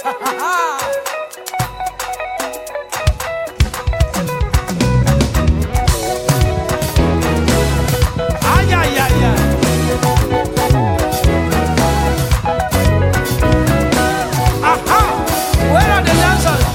Ay, ay, ay, ay. Aha! Where are the dancers?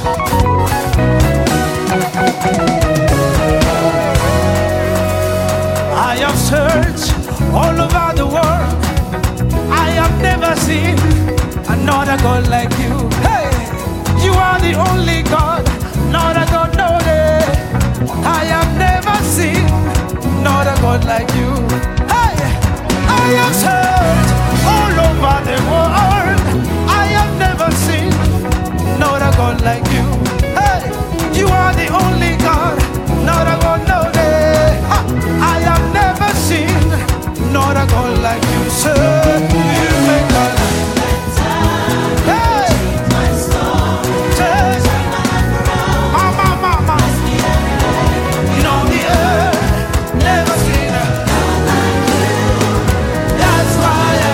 I have searched all over the world. I have never seen another God like you. Hey, you are the only God, not a God, no day. I have never seen another God like you. Hey, I have searched all over the world. I have never seen another God like you. Hey, you are the only God, not a God, no day. I have never seen another God like you, sir. You make a hey, say, mama, mama, you know the earth never seen her. That's why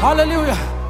Hallelujah.